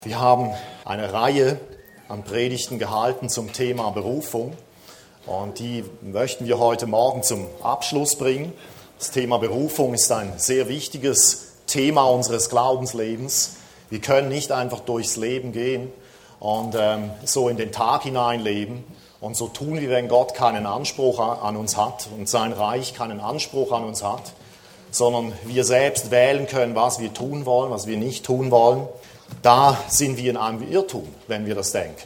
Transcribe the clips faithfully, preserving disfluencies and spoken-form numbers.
Wir haben eine Reihe an Predigten gehalten zum Thema Berufung und die möchten wir heute Morgen zum Abschluss bringen. Das Thema Berufung ist ein sehr wichtiges Thema unseres Glaubenslebens. Wir können nicht einfach durchs Leben gehen und ähm, so in den Tag hineinleben und so tun, wie wenn Gott keinen Anspruch an uns hat und sein Reich keinen Anspruch an uns hat, sondern wir selbst wählen können, was wir tun wollen, was wir nicht tun wollen. Da sind wir in einem Irrtum, wenn wir das denken.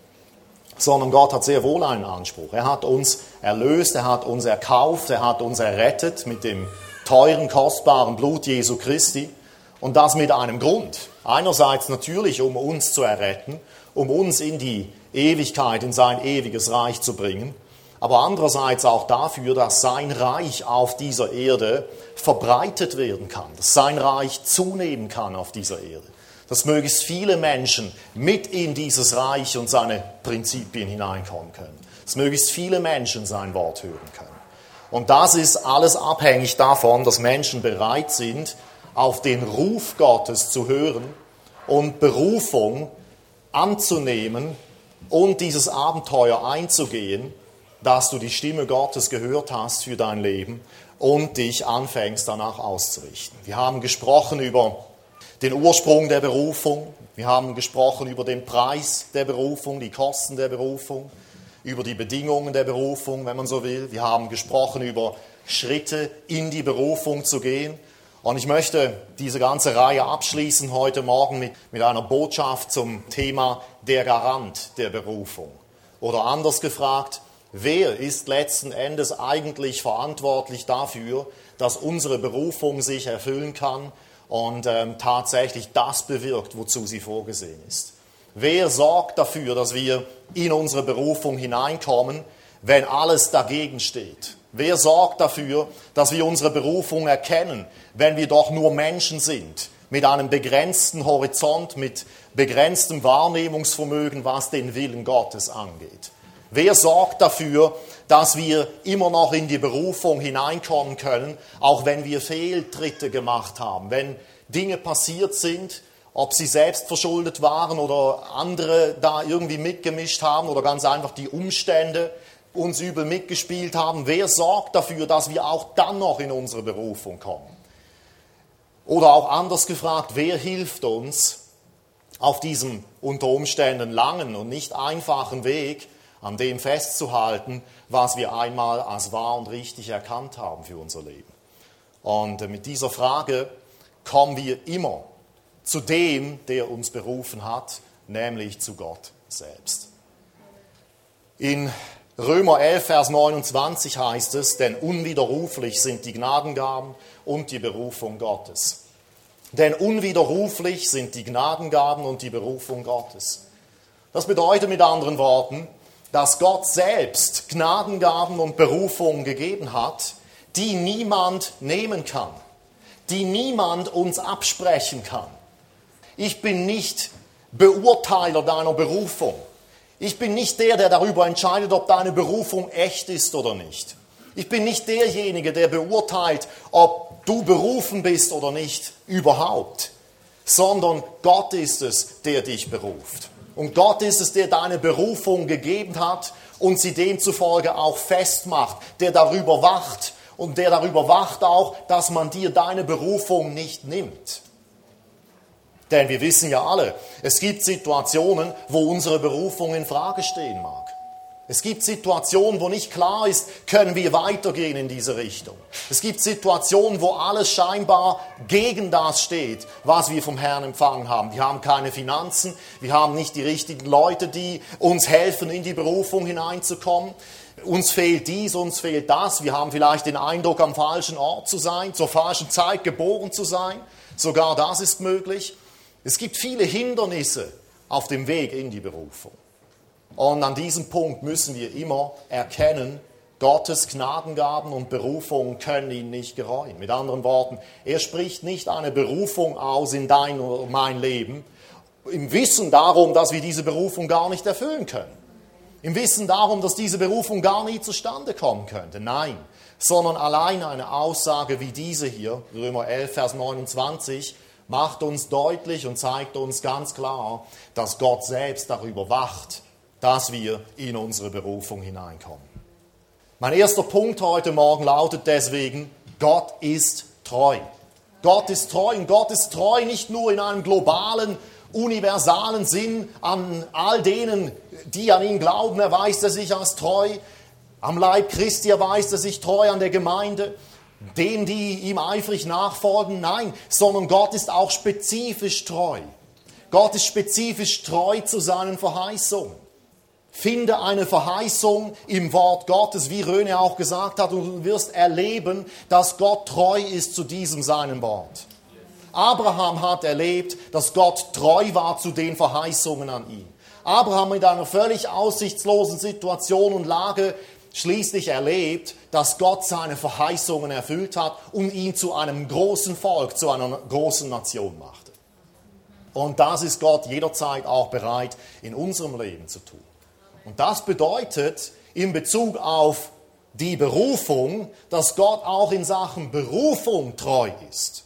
Sondern Gott hat sehr wohl einen Anspruch. Er hat uns erlöst, er hat uns erkauft, er hat uns errettet mit dem teuren, kostbaren Blut Jesu Christi. Und das mit einem Grund. Einerseits natürlich, um uns zu erretten, um uns in die Ewigkeit, in sein ewiges Reich zu bringen. Aber andererseits auch dafür, dass sein Reich auf dieser Erde verbreitet werden kann. Dass sein Reich zunehmen kann auf dieser Erde. Dass möglichst viele Menschen mit in dieses Reich und seine Prinzipien hineinkommen können. Dass möglichst viele Menschen sein Wort hören können. Und das ist alles abhängig davon, dass Menschen bereit sind, auf den Ruf Gottes zu hören und Berufung anzunehmen und dieses Abenteuer einzugehen, dass du die Stimme Gottes gehört hast für dein Leben und dich anfängst danach auszurichten. Wir haben gesprochen über den Ursprung der Berufung, wir haben gesprochen über den Preis der Berufung, die Kosten der Berufung, über die Bedingungen der Berufung, wenn man so will. Wir haben gesprochen über Schritte in die Berufung zu gehen. Und ich möchte diese ganze Reihe abschließen heute Morgen mit, mit einer Botschaft zum Thema der Garant der Berufung. Oder anders gefragt, wer ist letzten Endes eigentlich verantwortlich dafür, dass unsere Berufung sich erfüllen kann und ähm, tatsächlich das bewirkt, wozu sie vorgesehen ist. Wer sorgt dafür, dass wir in unsere Berufung hineinkommen, wenn alles dagegen steht? Wer sorgt dafür, dass wir unsere Berufung erkennen, wenn wir doch nur Menschen sind, mit einem begrenzten Horizont, mit begrenztem Wahrnehmungsvermögen, was den Willen Gottes angeht? Wer sorgt dafür, dass wir immer noch in die Berufung hineinkommen können, auch wenn wir Fehltritte gemacht haben, wenn Dinge passiert sind, ob sie selbst verschuldet waren oder andere da irgendwie mitgemischt haben oder ganz einfach die Umstände uns übel mitgespielt haben. Wer sorgt dafür, dass wir auch dann noch in unsere Berufung kommen? Oder auch anders gefragt, wer hilft uns auf diesem unter Umständen langen und nicht einfachen Weg, an dem festzuhalten, was wir einmal als wahr und richtig erkannt haben für unser Leben. Und mit dieser Frage kommen wir immer zu dem, der uns berufen hat, nämlich zu Gott selbst. In Römer elf, Vers neunundzwanzig heißt es, denn unwiderruflich sind die Gnadengaben und die Berufung Gottes. Denn unwiderruflich sind die Gnadengaben und die Berufung Gottes. Das bedeutet mit anderen Worten, dass Gott selbst Gnadengaben und Berufungen gegeben hat, die niemand nehmen kann, die niemand uns absprechen kann. Ich bin nicht Beurteiler deiner Berufung. Ich bin nicht der, der darüber entscheidet, ob deine Berufung echt ist oder nicht. Ich bin nicht derjenige, der beurteilt, ob du berufen bist oder nicht überhaupt, sondern Gott ist es, der dich beruft. Und Gott ist es, der deine Berufung gegeben hat und sie demzufolge auch festmacht, der darüber wacht und der darüber wacht auch, dass man dir deine Berufung nicht nimmt. Denn wir wissen ja alle, es gibt Situationen, wo unsere Berufung in Frage stehen mag. Es gibt Situationen, wo nicht klar ist, können wir weitergehen in diese Richtung. Es gibt Situationen, wo alles scheinbar gegen das steht, was wir vom Herrn empfangen haben. Wir haben keine Finanzen, wir haben nicht die richtigen Leute, die uns helfen, in die Berufung hineinzukommen. Uns fehlt dies, uns fehlt das. Wir haben vielleicht den Eindruck, am falschen Ort zu sein, zur falschen Zeit geboren zu sein. Sogar das ist möglich. Es gibt viele Hindernisse auf dem Weg in die Berufung. Und an diesem Punkt müssen wir immer erkennen, Gottes Gnadengaben und Berufungen können ihn nicht gereuen. Mit anderen Worten, er spricht nicht eine Berufung aus in dein oder mein Leben, im Wissen darum, dass wir diese Berufung gar nicht erfüllen können. Im Wissen darum, dass diese Berufung gar nie zustande kommen könnte. Nein, sondern allein eine Aussage wie diese hier, Römer elf, Vers neunundzwanzig, macht uns deutlich und zeigt uns ganz klar, dass Gott selbst darüber wacht, dass wir in unsere Berufung hineinkommen. Mein erster Punkt heute Morgen lautet deswegen, Gott ist treu. Gott ist treu und Gott ist treu nicht nur in einem globalen, universalen Sinn an all denen, die an ihn glauben, erweist er sich als treu. Am Leib Christi erweist er sich treu an der Gemeinde, denen, die ihm eifrig nachfolgen. Nein, sondern Gott ist auch spezifisch treu. Gott ist spezifisch treu zu seinen Verheißungen. Finde eine Verheißung im Wort Gottes, wie Röne auch gesagt hat, und du wirst erleben, dass Gott treu ist zu diesem seinem Wort. Abraham hat erlebt, dass Gott treu war zu den Verheißungen an ihn. Abraham mit einer völlig aussichtslosen Situation und Lage schließlich erlebt, dass Gott seine Verheißungen erfüllt hat und ihn zu einem großen Volk, zu einer großen Nation machte. Und das ist Gott jederzeit auch bereit, in unserem Leben zu tun. Und das bedeutet in Bezug auf die Berufung, dass Gott auch in Sachen Berufung treu ist.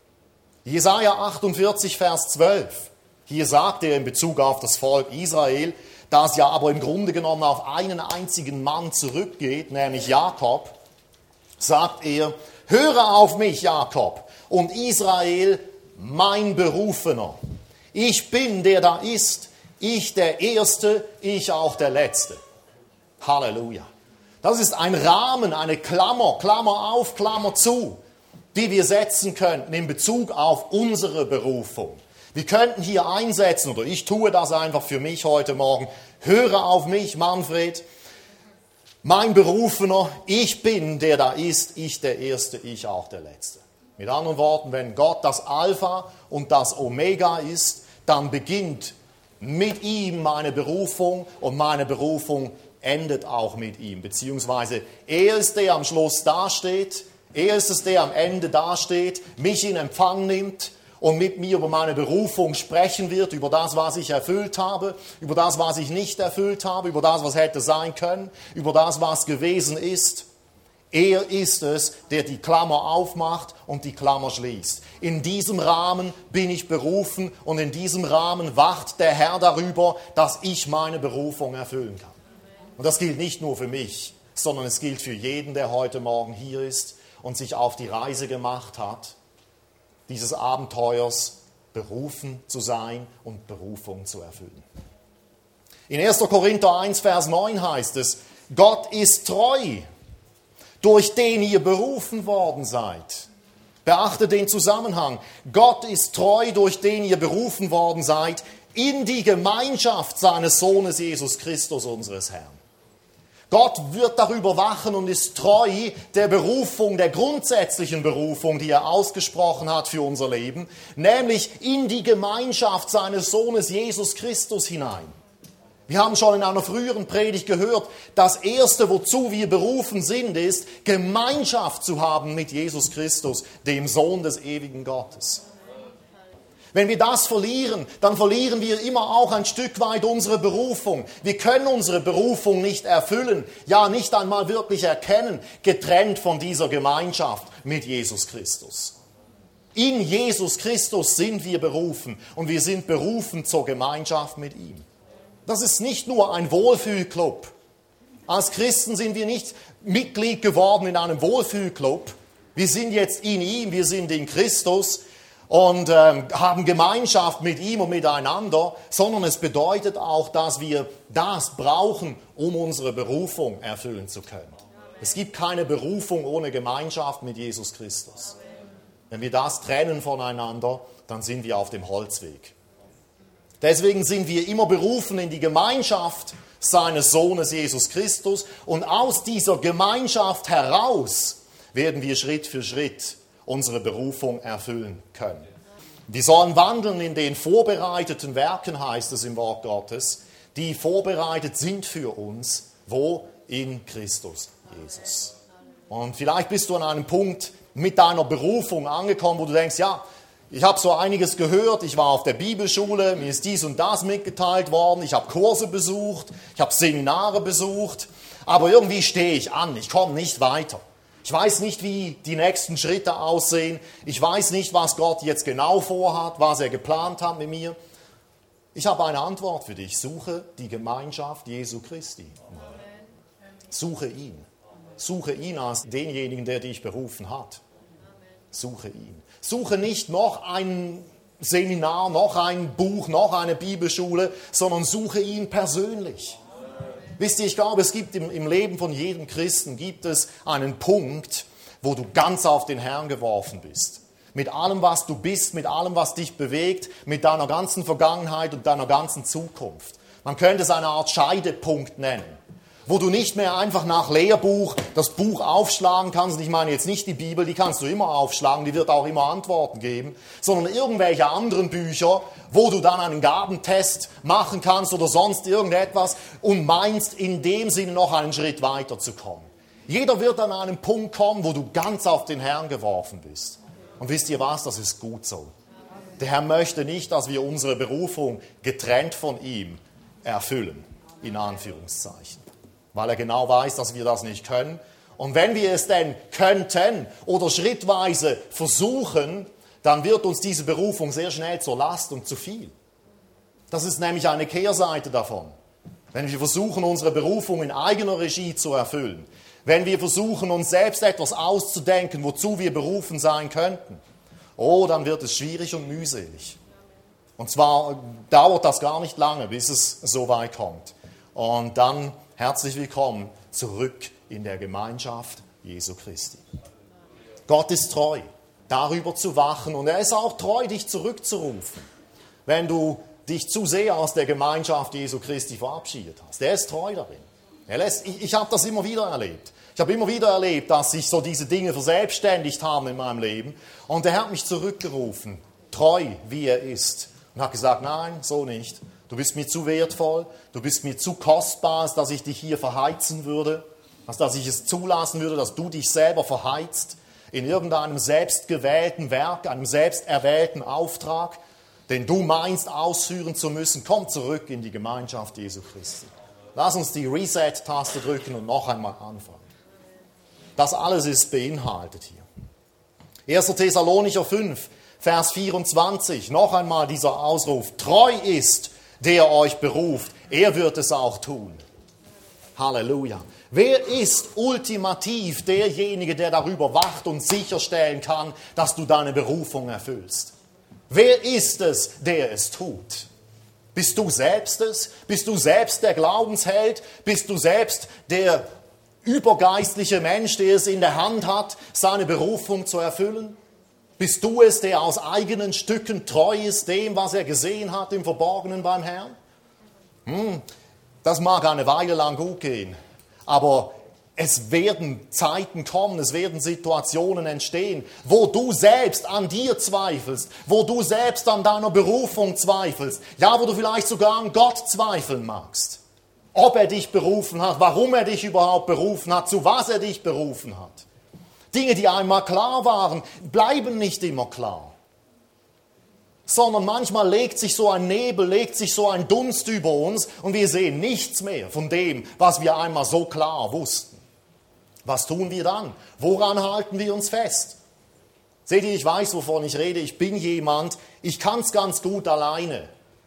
Jesaja achtundvierzig, Vers zwölf. Hier sagt er in Bezug auf das Volk Israel, das ja aber im Grunde genommen auf einen einzigen Mann zurückgeht, nämlich Jakob, sagt er, höre auf mich, Jakob, und Israel, mein Berufener. Ich bin, der da ist, ich der Erste, ich auch der Letzte. Halleluja. Das ist ein Rahmen, eine Klammer, Klammer auf, Klammer zu, die wir setzen könnten in Bezug auf unsere Berufung. Wir könnten hier einsetzen, oder ich tue das einfach für mich heute Morgen, höre auf mich, Manfred, mein Berufener, ich bin, der da ist, ich der Erste, ich auch der Letzte. Mit anderen Worten, wenn Gott das Alpha und das Omega ist, dann beginnt mit ihm meine Berufung und meine Berufung endet auch mit ihm. Beziehungsweise er ist der, der am Schluss dasteht, er ist es, der am Ende dasteht, mich in Empfang nimmt und mit mir über meine Berufung sprechen wird, über das, was ich erfüllt habe, über das, was ich nicht erfüllt habe, über das, was hätte sein können, über das, was gewesen ist. Er ist es, der die Klammer aufmacht und die Klammer schließt. In diesem Rahmen bin ich berufen und in diesem Rahmen wacht der Herr darüber, dass ich meine Berufung erfüllen kann. Und das gilt nicht nur für mich, sondern es gilt für jeden, der heute Morgen hier ist und sich auf die Reise gemacht hat, dieses Abenteuers berufen zu sein und Berufung zu erfüllen. In erster Korinther eins, Vers neun heißt es, Gott ist treu, durch den ihr berufen worden seid. Beachte den Zusammenhang. Gott ist treu, durch den ihr berufen worden seid, in die Gemeinschaft seines Sohnes Jesus Christus, unseres Herrn. Gott wird darüber wachen und ist treu der Berufung, der grundsätzlichen Berufung, die er ausgesprochen hat für unser Leben, nämlich in die Gemeinschaft seines Sohnes Jesus Christus hinein. Wir haben schon in einer früheren Predigt gehört, das Erste, wozu wir berufen sind, ist, Gemeinschaft zu haben mit Jesus Christus, dem Sohn des ewigen Gottes. Wenn wir das verlieren, dann verlieren wir immer auch ein Stück weit unsere Berufung. Wir können unsere Berufung nicht erfüllen, ja nicht einmal wirklich erkennen, getrennt von dieser Gemeinschaft mit Jesus Christus. In Jesus Christus sind wir berufen und wir sind berufen zur Gemeinschaft mit ihm. Das ist nicht nur ein Wohlfühlclub. Als Christen sind wir nicht Mitglied geworden in einem Wohlfühlclub. Wir sind jetzt in ihm, wir sind in Christus und ähm, haben Gemeinschaft mit ihm und miteinander, sondern es bedeutet auch, dass wir das brauchen, um unsere Berufung erfüllen zu können. Es gibt keine Berufung ohne Gemeinschaft mit Jesus Christus. Wenn wir das trennen voneinander, dann sind wir auf dem Holzweg. Deswegen sind wir immer berufen in die Gemeinschaft seines Sohnes Jesus Christus und aus dieser Gemeinschaft heraus werden wir Schritt für Schritt unsere Berufung erfüllen können. Wir sollen wandeln in den vorbereiteten Werken, heißt es im Wort Gottes, die vorbereitet sind für uns, wo? In Christus Jesus. Und vielleicht bist du an einem Punkt mit deiner Berufung angekommen, wo du denkst, ja, ich habe so einiges gehört, ich war auf der Bibelschule, mir ist dies und das mitgeteilt worden, ich habe Kurse besucht, ich habe Seminare besucht, aber irgendwie stehe ich an, ich komme nicht weiter. Ich weiß nicht, wie die nächsten Schritte aussehen. Ich weiß nicht, was Gott jetzt genau vorhat, was er geplant hat mit mir. Ich habe eine Antwort für dich. Suche die Gemeinschaft Jesu Christi. Suche ihn. Suche ihn als denjenigen, der dich berufen hat. Suche ihn. Suche nicht noch ein Seminar, noch ein Buch, noch eine Bibelschule, sondern suche ihn persönlich. Wisst ihr, ich glaube, es gibt im, im Leben von jedem Christen gibt es einen Punkt, wo du ganz auf den Herrn geworfen bist. Mit allem, was du bist, mit allem, was dich bewegt, mit deiner ganzen Vergangenheit und deiner ganzen Zukunft. Man könnte es eine Art Scheidepunkt nennen, wo du nicht mehr einfach nach Lehrbuch das Buch aufschlagen kannst. Ich meine jetzt nicht die Bibel, die kannst du immer aufschlagen, die wird auch immer Antworten geben, sondern irgendwelche anderen Bücher, wo du dann einen Gabentest machen kannst oder sonst irgendetwas und meinst, in dem Sinne noch einen Schritt weiter zu kommen. Jeder wird an einen Punkt kommen, wo du ganz auf den Herrn geworfen bist. Und wisst ihr was, das ist gut so. Der Herr möchte nicht, dass wir unsere Berufung getrennt von ihm erfüllen, in Anführungszeichen. Weil er genau weiß, dass wir das nicht können. Und wenn wir es denn könnten oder schrittweise versuchen, dann wird uns diese Berufung sehr schnell zur Last und zu viel. Das ist nämlich eine Kehrseite davon. Wenn wir versuchen, unsere Berufung in eigener Regie zu erfüllen, wenn wir versuchen, uns selbst etwas auszudenken, wozu wir berufen sein könnten, oh, dann wird es schwierig und mühselig. Und zwar dauert das gar nicht lange, bis es so weit kommt. Und dann herzlich willkommen zurück in der Gemeinschaft Jesu Christi. Gott ist treu, darüber zu wachen, und er ist auch treu, dich zurückzurufen, wenn du dich zu sehr aus der Gemeinschaft Jesu Christi verabschiedet hast. Er ist treu darin. Er lässt, ich ich habe das immer wieder erlebt. Ich habe immer wieder erlebt, dass sich so diese Dinge verselbstständigt haben in meinem Leben, und er hat mich zurückgerufen, treu wie er ist, und hat gesagt, nein, so nicht. Du bist mir zu wertvoll, du bist mir zu kostbar, als dass ich dich hier verheizen würde, als dass ich es zulassen würde, dass du dich selber verheizt in irgendeinem selbstgewählten Werk, einem selbsterwählten Auftrag, den du meinst ausführen zu müssen. Komm zurück in die Gemeinschaft Jesu Christi. Lass uns die Reset-Taste drücken und noch einmal anfangen. Das alles ist beinhaltet hier. erster Thessalonicher fünf, Vers vierundzwanzig, noch einmal dieser Ausruf, treu ist, der euch beruft, er wird es auch tun. Halleluja. Wer ist ultimativ derjenige, der darüber wacht und sicherstellen kann, dass du deine Berufung erfüllst? Wer ist es, der es tut? Bist du selbst es? Bist du selbst der Glaubensheld? Bist du selbst der übergeistliche Mensch, der es in der Hand hat, seine Berufung zu erfüllen? Bist du es, der aus eigenen Stücken treu ist dem, was er gesehen hat im Verborgenen beim Herrn? Hm, das mag eine Weile lang gut gehen, aber es werden Zeiten kommen, es werden Situationen entstehen, wo du selbst an dir zweifelst, wo du selbst an deiner Berufung zweifelst, ja, wo du vielleicht sogar an Gott zweifeln magst. Ob er dich berufen hat, warum er dich überhaupt berufen hat, zu was er dich berufen hat. Dinge, die einmal klar waren, bleiben nicht immer klar. Sondern manchmal legt sich so ein Nebel, legt sich so ein Dunst über uns und wir sehen nichts mehr von dem, was wir einmal so klar wussten. Was tun wir dann? Woran halten wir uns fest? Seht ihr, ich weiß, wovon ich rede. Ich bin jemand, ich kann es ganz gut alleine.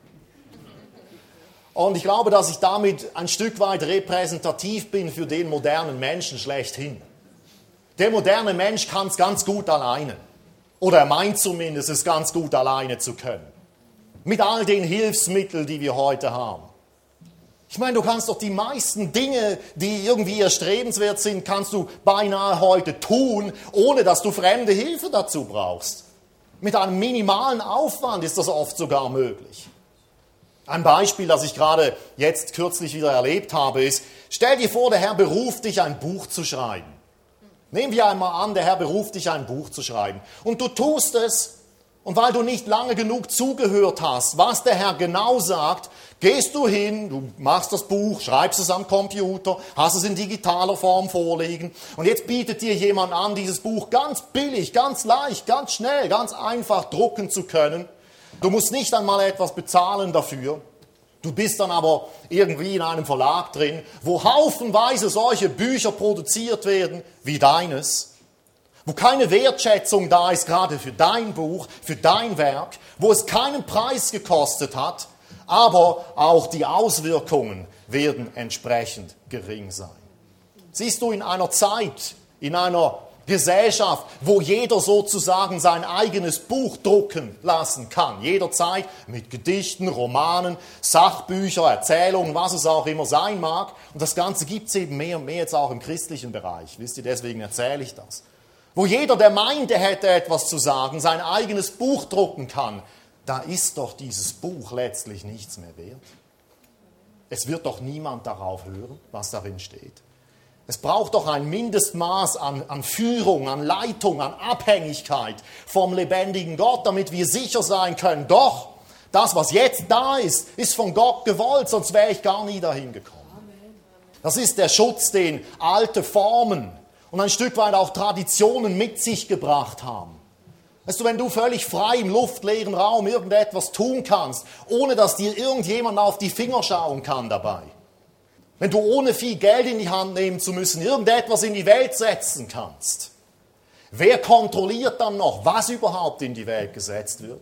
Und ich glaube, dass ich damit ein Stück weit repräsentativ bin für den modernen Menschen schlechthin. Der moderne Mensch kann es ganz gut alleine. Oder er meint zumindest, es ganz gut alleine zu können. Mit all den Hilfsmitteln, die wir heute haben. Ich meine, du kannst doch die meisten Dinge, die irgendwie erstrebenswert sind, kannst du beinahe heute tun, ohne dass du fremde Hilfe dazu brauchst. Mit einem minimalen Aufwand ist das oft sogar möglich. Ein Beispiel, das ich gerade jetzt kürzlich wieder erlebt habe, ist, stell dir vor, der Herr beruft dich, ein Buch zu schreiben. Nehmen wir einmal an, der Herr beruft dich, ein Buch zu schreiben. Und du tust es, und weil du nicht lange genug zugehört hast, was der Herr genau sagt, gehst du hin, du machst das Buch, schreibst es am Computer, hast es in digitaler Form vorliegen. Und jetzt bietet dir jemand an, dieses Buch ganz billig, ganz leicht, ganz schnell, ganz einfach drucken zu können. Du musst nicht einmal etwas bezahlen dafür. Du bist dann aber irgendwie in einem Verlag drin, wo haufenweise solche Bücher produziert werden wie deines, wo keine Wertschätzung da ist, gerade für dein Buch, für dein Werk, wo es keinen Preis gekostet hat, aber auch die Auswirkungen werden entsprechend gering sein. Siehst du, in einer Zeit, in einer Gesellschaft, wo jeder sozusagen sein eigenes Buch drucken lassen kann, jederzeit mit Gedichten, Romanen, Sachbücher, Erzählungen, was es auch immer sein mag. Und das Ganze gibt es eben mehr und mehr jetzt auch im christlichen Bereich. Wisst ihr, deswegen erzähle ich das. Wo jeder, der meint, er hätte etwas zu sagen, sein eigenes Buch drucken kann, da ist doch dieses Buch letztlich nichts mehr wert. Es wird doch niemand darauf hören, was darin steht. Es braucht doch ein Mindestmaß an, an Führung, an Leitung, an Abhängigkeit vom lebendigen Gott, damit wir sicher sein können, doch, das, was jetzt da ist, ist von Gott gewollt, sonst wäre ich gar nie dahin gekommen. Das ist der Schutz, den alte Formen und ein Stück weit auch Traditionen mit sich gebracht haben. Weißt du, wenn du völlig frei im luftleeren Raum irgendetwas tun kannst, ohne dass dir irgendjemand auf die Finger schauen kann dabei, wenn du ohne viel Geld in die Hand nehmen zu müssen, irgendetwas in die Welt setzen kannst, wer kontrolliert dann noch, was überhaupt in die Welt gesetzt wird?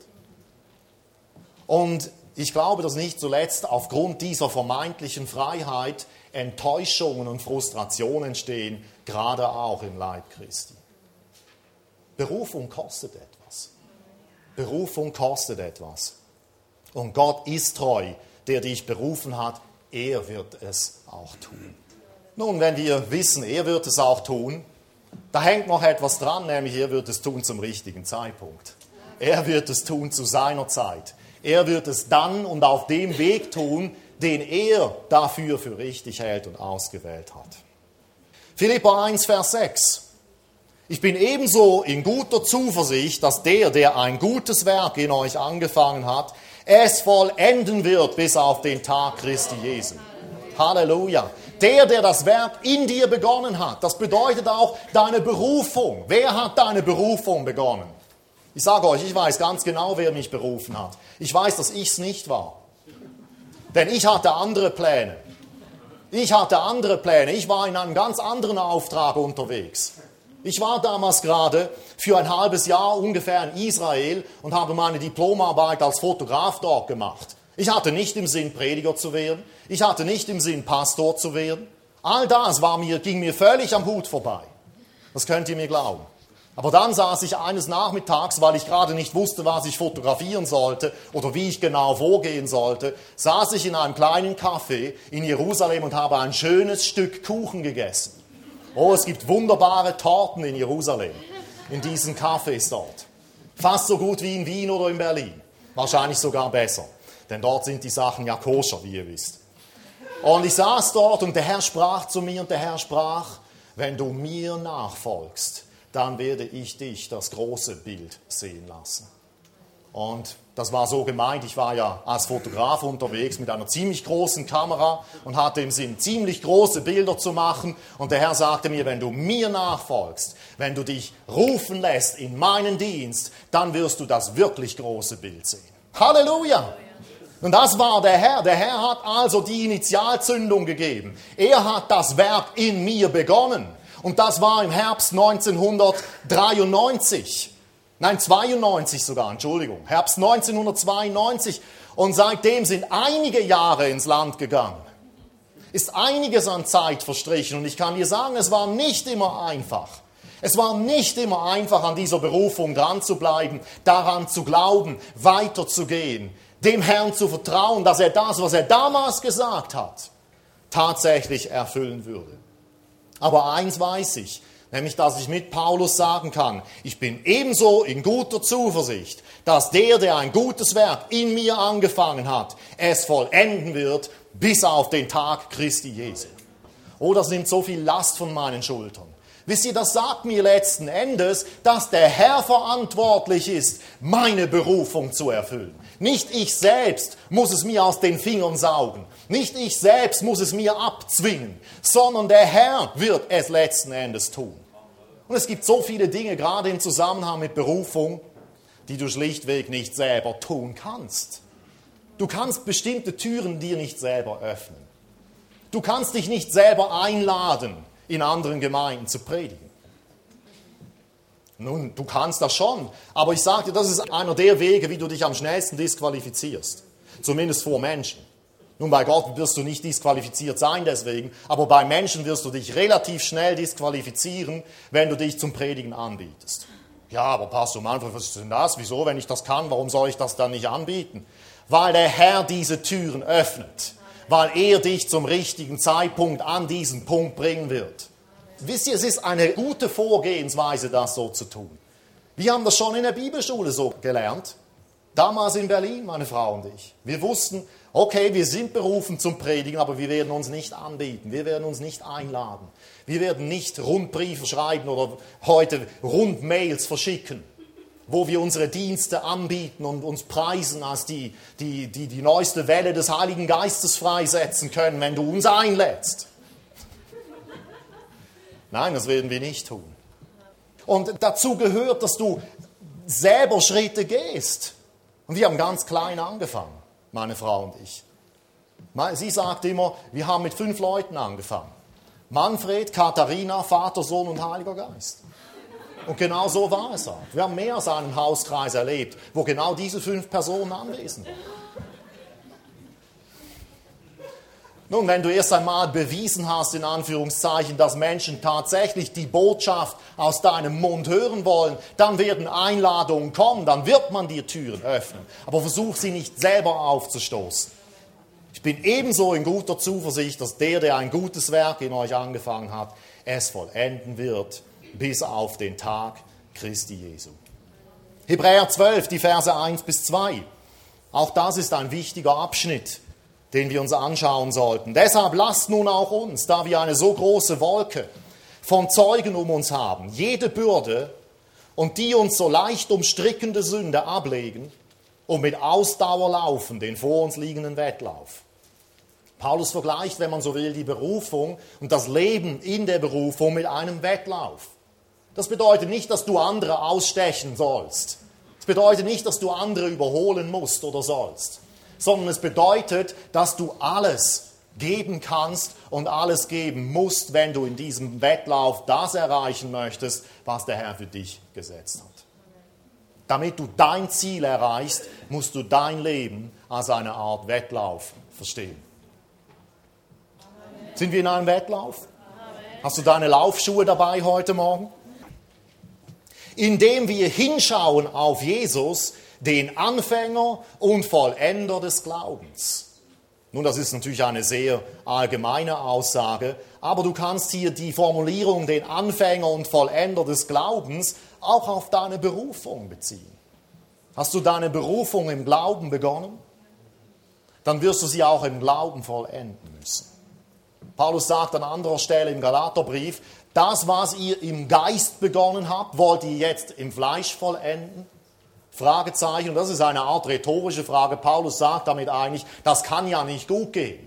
Und ich glaube, dass nicht zuletzt aufgrund dieser vermeintlichen Freiheit Enttäuschungen und Frustrationen entstehen, gerade auch im Leib Christi. Berufung kostet etwas. Berufung kostet etwas. Und Gott ist treu, der dich berufen hat. Er wird es auch tun. Nun, wenn wir wissen, er wird es auch tun, da hängt noch etwas dran, nämlich er wird es tun zum richtigen Zeitpunkt. Er wird es tun zu seiner Zeit. Er wird es dann und auf dem Weg tun, den er dafür für richtig hält und ausgewählt hat. Philipper eins, Vers sechs. Ich bin ebenso in guter Zuversicht, dass der, der ein gutes Werk in euch angefangen hat, es vollenden wird bis auf den Tag Christi Jesu. Halleluja. Der, der das Werk in dir begonnen hat, das bedeutet auch deine Berufung. Wer hat deine Berufung begonnen? Ich sage euch, ich weiß ganz genau, wer mich berufen hat. Ich weiß, dass ich es nicht war. Denn ich hatte andere Pläne. Ich hatte andere Pläne. Ich war in einem ganz anderen Auftrag unterwegs. Ich war damals gerade für ein halbes Jahr ungefähr in Israel und habe meine Diplomarbeit als Fotograf dort gemacht. Ich hatte nicht im Sinn, Prediger zu werden. Ich hatte nicht im Sinn, Pastor zu werden. All das war mir, ging mir völlig am Hut vorbei. Das könnt ihr mir glauben. Aber dann saß ich eines Nachmittags, weil ich gerade nicht wusste, was ich fotografieren sollte oder wie ich genau vorgehen sollte, saß ich in einem kleinen Café in Jerusalem und habe ein schönes Stück Kuchen gegessen. Oh, es gibt wunderbare Torten in Jerusalem, in diesen Cafés dort. Fast so gut wie in Wien oder in Berlin. Wahrscheinlich sogar besser, denn dort sind die Sachen ja koscher, wie ihr wisst. Und ich saß dort und der Herr sprach zu mir und der Herr sprach, wenn du mir nachfolgst, dann werde ich dich das große Bild sehen lassen. Und das war so gemeint, ich war ja als Fotograf unterwegs mit einer ziemlich großen Kamera und hatte im Sinn, ziemlich große Bilder zu machen. Und der Herr sagte mir, wenn du mir nachfolgst, wenn du dich rufen lässt in meinen Dienst, dann wirst du das wirklich große Bild sehen. Halleluja! Und das war der Herr. Der Herr hat also die Initialzündung gegeben. Er hat das Werk in mir begonnen. Und das war im Herbst neunzehnhundertdreiundneunzig. Nein, zweiundneunzig sogar, Entschuldigung. Herbst neunzehnhundertzweiundneunzig. Und seitdem sind einige Jahre ins Land gegangen. Ist einiges an Zeit verstrichen. Und ich kann dir sagen, es war nicht immer einfach. Es war nicht immer einfach, an dieser Berufung dran zu bleiben, daran zu glauben, weiterzugehen, dem Herrn zu vertrauen, dass er das, was er damals gesagt hat, tatsächlich erfüllen würde. Aber eins weiß ich, nämlich, dass ich mit Paulus sagen kann, ich bin ebenso in guter Zuversicht, dass der, der ein gutes Werk in mir angefangen hat, es vollenden wird bis auf den Tag Christi Jesu. Oh, das nimmt so viel Last von meinen Schultern. Wisst ihr, das sagt mir letzten Endes, dass der Herr verantwortlich ist, meine Berufung zu erfüllen. Nicht ich selbst muss es mir aus den Fingern saugen. Nicht ich selbst muss es mir abzwingen, sondern der Herr wird es letzten Endes tun. Und es gibt so viele Dinge, gerade im Zusammenhang mit Berufung, die du schlichtweg nicht selber tun kannst. Du kannst bestimmte Türen dir nicht selber öffnen. Du kannst dich nicht selber einladen, in anderen Gemeinden zu predigen. Nun, du kannst das schon, aber ich sage dir, das ist einer der Wege, wie du dich am schnellsten disqualifizierst. Zumindest vor Menschen. Nun, bei Gott wirst du nicht disqualifiziert sein deswegen, aber bei Menschen wirst du dich relativ schnell disqualifizieren, wenn du dich zum Predigen anbietest. Ja, aber Pastor Manfred, was ist denn das? Wieso, wenn ich das kann, warum soll ich das dann nicht anbieten? Weil der Herr diese Türen öffnet, weil er dich zum richtigen Zeitpunkt an diesen Punkt bringen wird. Wisst ihr, es ist eine gute Vorgehensweise, das so zu tun. Wir haben das schon in der Bibelschule so gelernt. Damals in Berlin, meine Frau und ich. Wir wussten, okay, wir sind berufen zum Predigen, aber wir werden uns nicht anbieten. Wir werden uns nicht einladen. Wir werden nicht Rundbriefe schreiben oder heute Rundmails verschicken, wo wir unsere Dienste anbieten und uns preisen als die, die, die, die neueste Welle des Heiligen Geistes freisetzen können, wenn du uns einlädst. Nein, das werden wir nicht tun. Und dazu gehört, dass du selber Schritte gehst. Und wir haben ganz klein angefangen, meine Frau und ich. Sie sagt immer, wir haben mit fünf Leuten angefangen. Manfred, Katharina, Vater, Sohn und Heiliger Geist. Und genau so war es auch. Wir haben mehr als einen Hauskreis erlebt, wo genau diese fünf Personen anwesend waren. Nun, wenn du erst einmal bewiesen hast, in Anführungszeichen, dass Menschen tatsächlich die Botschaft aus deinem Mund hören wollen, dann werden Einladungen kommen, dann wird man dir Türen öffnen. Aber versuch sie nicht selber aufzustoßen. Ich bin ebenso in guter Zuversicht, dass der, der ein gutes Werk in euch angefangen hat, es vollenden wird, bis auf den Tag Christi Jesu. Hebräer zwölf, die Verse eins bis zwei. Auch das ist ein wichtiger Abschnitt, den wir uns anschauen sollten. Deshalb lasst nun auch uns, da wir eine so große Wolke von Zeugen um uns haben, jede Bürde und die uns so leicht umstrickende Sünde ablegen und mit Ausdauer laufen den vor uns liegenden Wettlauf. Paulus vergleicht, wenn man so will, die Berufung und das Leben in der Berufung mit einem Wettlauf. Das bedeutet nicht, dass du andere ausstechen sollst. Das bedeutet nicht, dass du andere überholen musst oder sollst. Sondern es bedeutet, dass du alles geben kannst und alles geben musst, wenn du in diesem Wettlauf das erreichen möchtest, was der Herr für dich gesetzt hat. Damit du dein Ziel erreichst, musst du dein Leben als eine Art Wettlauf verstehen. Amen. Sind wir in einem Wettlauf? Amen. Hast du deine Laufschuhe dabei heute Morgen? Indem wir hinschauen auf Jesus, den Anfänger und Vollender des Glaubens. Nun, das ist natürlich eine sehr allgemeine Aussage, aber du kannst hier die Formulierung, den Anfänger und Vollender des Glaubens, auch auf deine Berufung beziehen. Hast du deine Berufung im Glauben begonnen? Dann wirst du sie auch im Glauben vollenden müssen. Paulus sagt an anderer Stelle im Galaterbrief, das, was ihr im Geist begonnen habt, wollt ihr jetzt im Fleisch vollenden? Fragezeichen, und das ist eine Art rhetorische Frage. Paulus sagt damit eigentlich, das kann ja nicht gut gehen.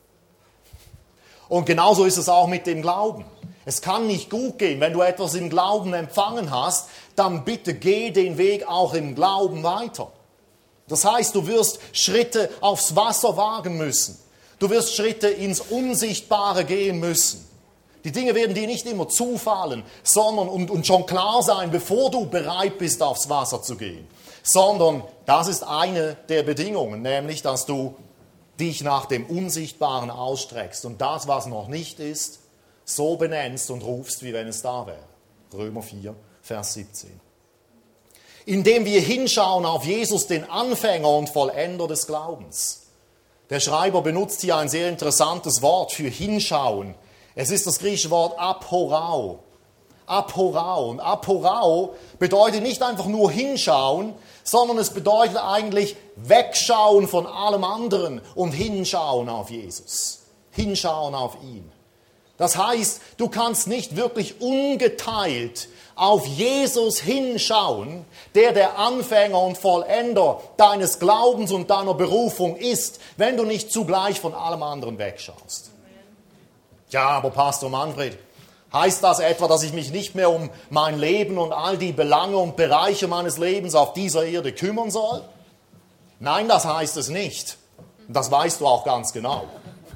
Und genauso ist es auch mit dem Glauben. Es kann nicht gut gehen. Wenn du etwas im Glauben empfangen hast, dann bitte geh den Weg auch im Glauben weiter. Das heißt, du wirst Schritte aufs Wasser wagen müssen. Du wirst Schritte ins Unsichtbare gehen müssen. Die Dinge werden dir nicht immer zufallen, sondern und, und schon klar sein, bevor du bereit bist, aufs Wasser zu gehen. Sondern das ist eine der Bedingungen, nämlich, dass du dich nach dem Unsichtbaren ausstreckst und das, was noch nicht ist, so benennst und rufst, wie wenn es da wäre. Römer vier, Vers siebzehn. Indem wir hinschauen auf Jesus, den Anfänger und Vollender des Glaubens. Der Schreiber benutzt hier ein sehr interessantes Wort für hinschauen. Es ist das griechische Wort aphorao. Aphorao. Und aphorao bedeutet nicht einfach nur hinschauen, sondern es bedeutet eigentlich wegschauen von allem anderen und hinschauen auf Jesus. Hinschauen auf ihn. Das heißt, du kannst nicht wirklich ungeteilt auf Jesus hinschauen, der der Anfänger und Vollender deines Glaubens und deiner Berufung ist, wenn du nicht zugleich von allem anderen wegschaust. Ja, aber Pastor Manfred, heißt das etwa, dass ich mich nicht mehr um mein Leben und all die Belange und Bereiche meines Lebens auf dieser Erde kümmern soll? Nein, das heißt es nicht. Das weißt du auch ganz genau.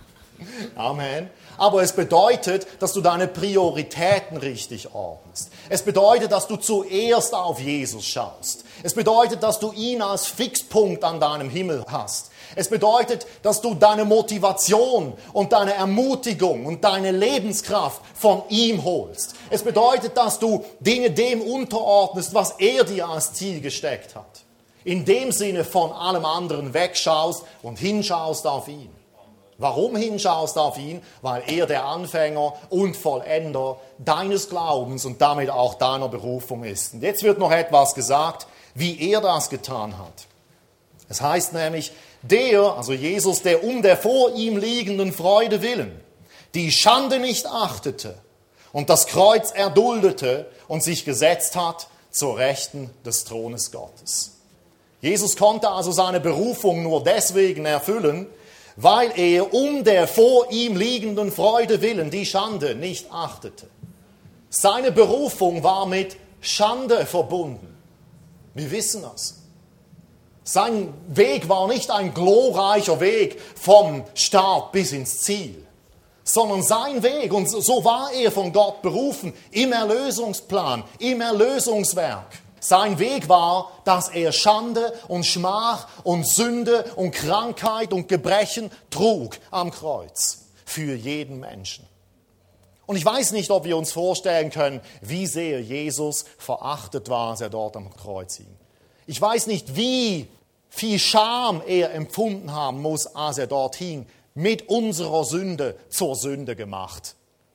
Amen. Aber es bedeutet, dass du deine Prioritäten richtig ordnest. Es bedeutet, dass du zuerst auf Jesus schaust. Es bedeutet, dass du ihn als Fixpunkt an deinem Himmel hast. Es bedeutet, dass du deine Motivation und deine Ermutigung und deine Lebenskraft von ihm holst. Es bedeutet, dass du Dinge dem unterordnest, was er dir als Ziel gesteckt hat. In dem Sinne von allem anderen wegschaust und hinschaust auf ihn. Warum hinschaust auf ihn? Weil er der Anfänger und Vollender deines Glaubens und damit auch deiner Berufung ist. Und jetzt wird noch etwas gesagt, wie er das getan hat. Es heißt nämlich, der, also Jesus, der um der vor ihm liegenden Freude willen, die Schande nicht achtete und das Kreuz erduldete und sich gesetzt hat zur Rechten des Thrones Gottes. Jesus konnte also seine Berufung nur deswegen erfüllen, weil er um der vor ihm liegenden Freude willen die Schande nicht achtete. Seine Berufung war mit Schande verbunden. Wir wissen das. Sein Weg war nicht ein glorreicher Weg vom Start bis ins Ziel, sondern sein Weg, und so war er von Gott berufen, im Erlösungsplan, im Erlösungswerk. Sein Weg war, dass er Schande und Schmach und Sünde und Krankheit und Gebrechen trug am Kreuz für jeden Menschen. Und ich weiß nicht, ob wir uns vorstellen können, wie sehr Jesus verachtet war, als er dort am Kreuz hing. Ich weiß nicht, wie viel Scham er empfunden haben muss, als er dort hing, mit unserer Sünde zur Sünde gemacht.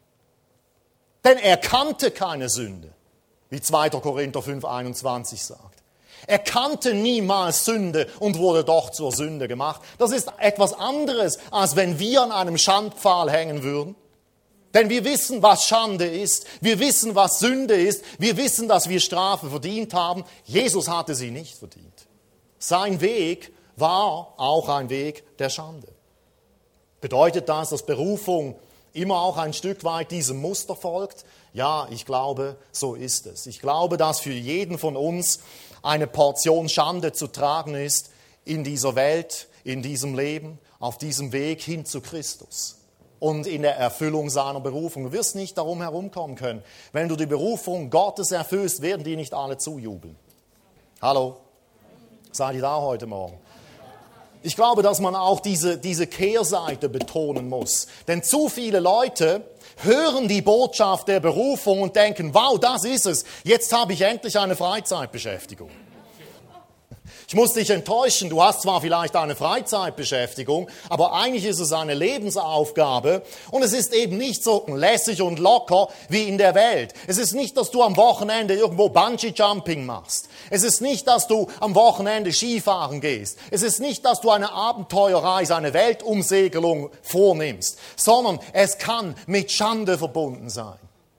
Denn er kannte keine Sünde, wie zweiter Korinther fünf einundzwanzig sagt. Er kannte niemals Sünde und wurde doch zur Sünde gemacht. Das ist etwas anderes, als wenn wir an einem Schandpfahl hängen würden. Denn wir wissen, was Schande ist. Wir wissen, was Sünde ist. Wir wissen, dass wir Strafe verdient haben. Jesus hatte sie nicht verdient. Sein Weg war auch ein Weg der Schande. Bedeutet das, dass Berufung immer auch ein Stück weit diesem Muster folgt? Ja, ich glaube, so ist es. Ich glaube, dass für jeden von uns eine Portion Schande zu tragen ist in dieser Welt, in diesem Leben, auf diesem Weg hin zu Christus und in der Erfüllung seiner Berufung. Du wirst nicht darum herumkommen können. Wenn du die Berufung Gottes erfüllst, werden die nicht alle zujubeln. Hallo? Seid ihr da heute Morgen? Ich glaube, dass man auch diese, diese Kehrseite betonen muss. Denn zu viele Leute hören die Botschaft der Berufung und denken, wow, das ist es. Jetzt habe ich endlich eine Freizeitbeschäftigung. Ich muss dich enttäuschen, du hast zwar vielleicht eine Freizeitbeschäftigung, aber eigentlich ist es eine Lebensaufgabe und es ist eben nicht so lässig und locker wie in der Welt. Es ist nicht, dass du am Wochenende irgendwo Bungee-Jumping machst. Es ist nicht, dass du am Wochenende Skifahren gehst. Es ist nicht, dass du eine Abenteuerreise, eine Weltumsegelung vornimmst, sondern es kann mit Schande verbunden sein.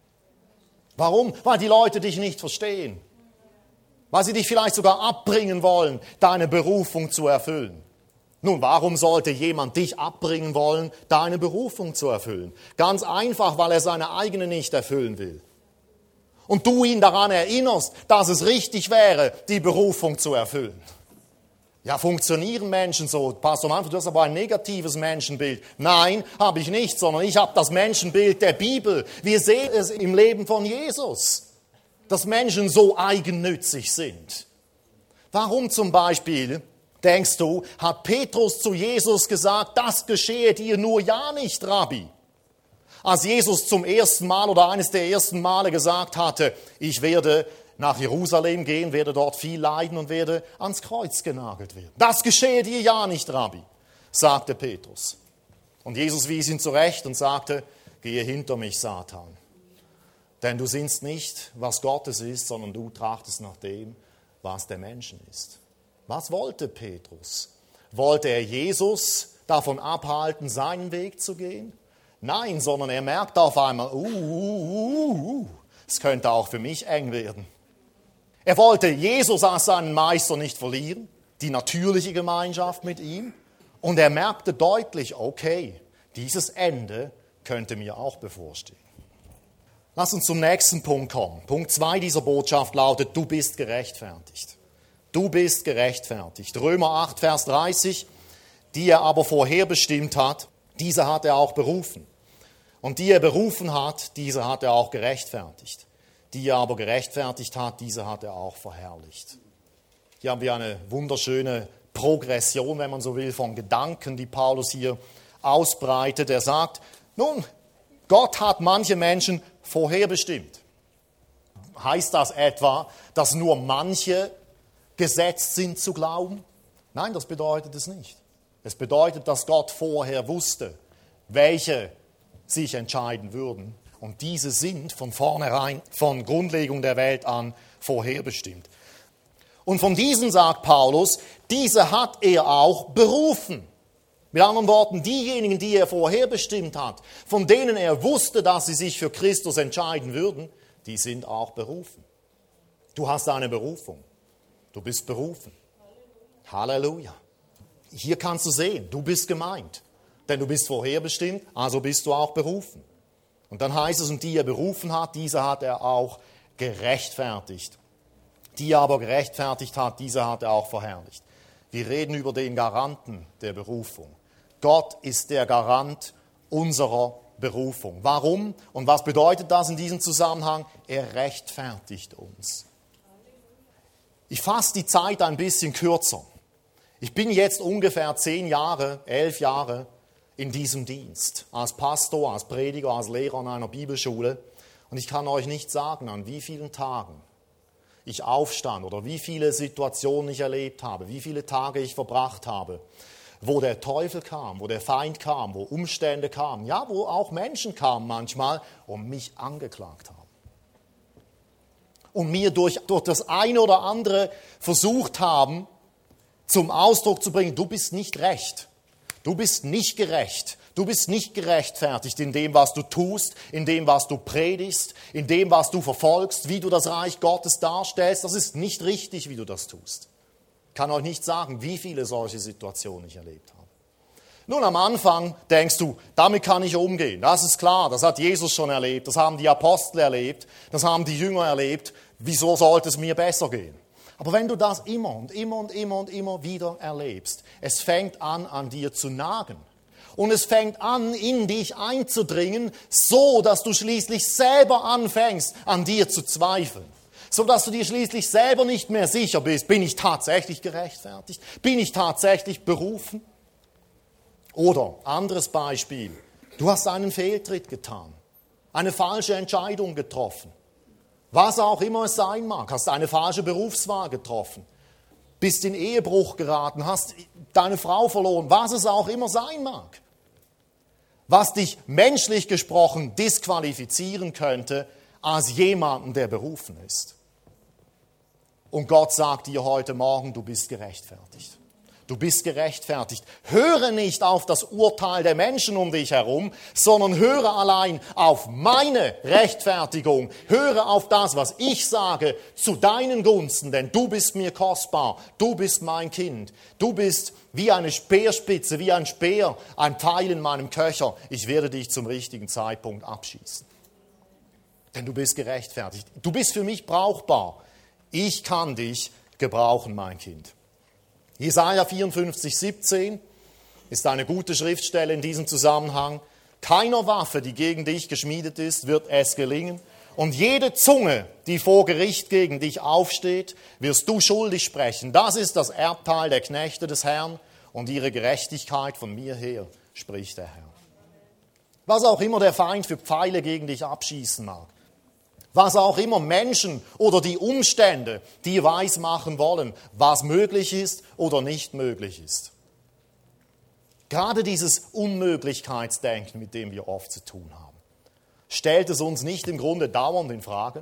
Warum? Weil die Leute dich nicht verstehen. Weil sie dich vielleicht sogar abbringen wollen, deine Berufung zu erfüllen. Nun, warum sollte jemand dich abbringen wollen, deine Berufung zu erfüllen? Ganz einfach, weil er seine eigene nicht erfüllen will. Und du ihn daran erinnerst, dass es richtig wäre, die Berufung zu erfüllen. Ja, funktionieren Menschen so? Pastor Manfred, du hast aber ein negatives Menschenbild. Nein, habe ich nicht, sondern ich habe das Menschenbild der Bibel. Wir sehen es im Leben von Jesus, dass Menschen so eigennützig sind. Warum zum Beispiel, denkst du, hat Petrus zu Jesus gesagt, das geschehe dir nur ja nicht, Rabbi? Als Jesus zum ersten Mal oder eines der ersten Male gesagt hatte, ich werde nach Jerusalem gehen, werde dort viel leiden und werde ans Kreuz genagelt werden. Das geschehe dir ja nicht, Rabbi, sagte Petrus. Und Jesus wies ihn zurecht und sagte, gehe hinter mich, Satan. Denn du sinnst nicht, was Gottes ist, sondern du trachtest nach dem, was der Menschen ist. Was wollte Petrus? Wollte er Jesus davon abhalten, seinen Weg zu gehen? Nein, sondern er merkt auf einmal, uh, uh, uh, uh, es könnte auch für mich eng werden. Er wollte Jesus als seinen Meister nicht verlieren, die natürliche Gemeinschaft mit ihm. Und er merkte deutlich, okay, dieses Ende könnte mir auch bevorstehen. Lass uns zum nächsten Punkt kommen. Punkt zwei dieser Botschaft lautet, du bist gerechtfertigt. Du bist gerechtfertigt. Römer acht, Vers dreißig. Die er aber vorherbestimmt hat, diese hat er auch berufen. Und die er berufen hat, diese hat er auch gerechtfertigt. Die er aber gerechtfertigt hat, diese hat er auch verherrlicht. Hier haben wir eine wunderschöne Progression, wenn man so will, von Gedanken, die Paulus hier ausbreitet. Er sagt, nun, Gott hat manche Menschen vorherbestimmt. Heißt das etwa, dass nur manche gesetzt sind zu glauben? Nein, das bedeutet es nicht. Es bedeutet, dass Gott vorher wusste, welche sich entscheiden würden. Und diese sind von vornherein, von Grundlegung der Welt an, vorherbestimmt. Und von diesen sagt Paulus, diese hat er auch berufen. Mit anderen Worten, diejenigen, die er vorherbestimmt hat, von denen er wusste, dass sie sich für Christus entscheiden würden, die sind auch berufen. Du hast eine Berufung. Du bist berufen. Halleluja. Hier kannst du sehen, du bist gemeint. Denn du bist vorherbestimmt, also bist du auch berufen. Und dann heißt es, und die er berufen hat, diese hat er auch gerechtfertigt. Die er aber gerechtfertigt hat, diese hat er auch verherrlicht. Wir reden über den Garanten der Berufung. Gott ist der Garant unserer Berufung. Warum? Und was bedeutet das in diesem Zusammenhang? Er rechtfertigt uns. Ich fasse die Zeit ein bisschen kürzer. Ich bin jetzt ungefähr zehn Jahre, elf Jahre in diesem Dienst. Als Pastor, als Prediger, als Lehrer an einer Bibelschule. Und ich kann euch nicht sagen, an wie vielen Tagen ich aufstand oder wie viele Situationen ich erlebt habe, wie viele Tage ich verbracht habe, wo der Teufel kam, wo der Feind kam, wo Umstände kamen, ja, wo auch Menschen kamen manchmal und mich angeklagt haben. Und mir durch, durch das eine oder andere versucht haben, zum Ausdruck zu bringen, du bist nicht recht, du bist nicht gerecht, du bist nicht gerechtfertigt in dem, was du tust, in dem, was du predigst, in dem, was du verfolgst, wie du das Reich Gottes darstellst. Das ist nicht richtig, wie du das tust. Ich kann euch nicht sagen, wie viele solche Situationen ich erlebt habe. Nun, am Anfang denkst du, damit kann ich umgehen. Das ist klar, das hat Jesus schon erlebt, das haben die Apostel erlebt, das haben die Jünger erlebt. Wieso sollte es mir besser gehen? Aber wenn du das immer und immer und immer und immer wieder erlebst, es fängt an, an dir zu nagen. Und es fängt an, in dich einzudringen, so dass du schließlich selber anfängst, an dir zu zweifeln. So dass du dir schließlich selber nicht mehr sicher bist, bin ich tatsächlich gerechtfertigt? Bin ich tatsächlich berufen? Oder, anderes Beispiel, du hast einen Fehltritt getan, eine falsche Entscheidung getroffen. Was auch immer es sein mag, hast eine falsche Berufswahl getroffen, bist in Ehebruch geraten, hast deine Frau verloren, was es auch immer sein mag. Was dich menschlich gesprochen disqualifizieren könnte als jemanden, der berufen ist. Und Gott sagt dir heute Morgen, du bist gerechtfertigt. Du bist gerechtfertigt. Höre nicht auf das Urteil der Menschen um dich herum, sondern höre allein auf meine Rechtfertigung. Höre auf das, was ich sage, zu deinen Gunsten, denn du bist mir kostbar. Du bist mein Kind. Du bist wie eine Speerspitze, wie ein Speer, ein Pfeil in meinem Köcher. Ich werde dich zum richtigen Zeitpunkt abschießen. Denn du bist gerechtfertigt. Du bist für mich brauchbar. Ich kann dich gebrauchen, mein Kind. Jesaja vierundfünfzig, siebzehn ist eine gute Schriftstelle in diesem Zusammenhang. Keiner Waffe, die gegen dich geschmiedet ist, wird es gelingen. Und jede Zunge, die vor Gericht gegen dich aufsteht, wirst du schuldig sprechen. Das ist das Erbteil der Knechte des Herrn und ihre Gerechtigkeit von mir her, spricht der Herr. Was auch immer der Feind für Pfeile gegen dich abschießen mag. Was auch immer Menschen oder die Umstände dir weismachen wollen, was möglich ist oder nicht möglich ist. Gerade dieses Unmöglichkeitsdenken, mit dem wir oft zu tun haben, stellt es uns nicht im Grunde dauernd in Frage?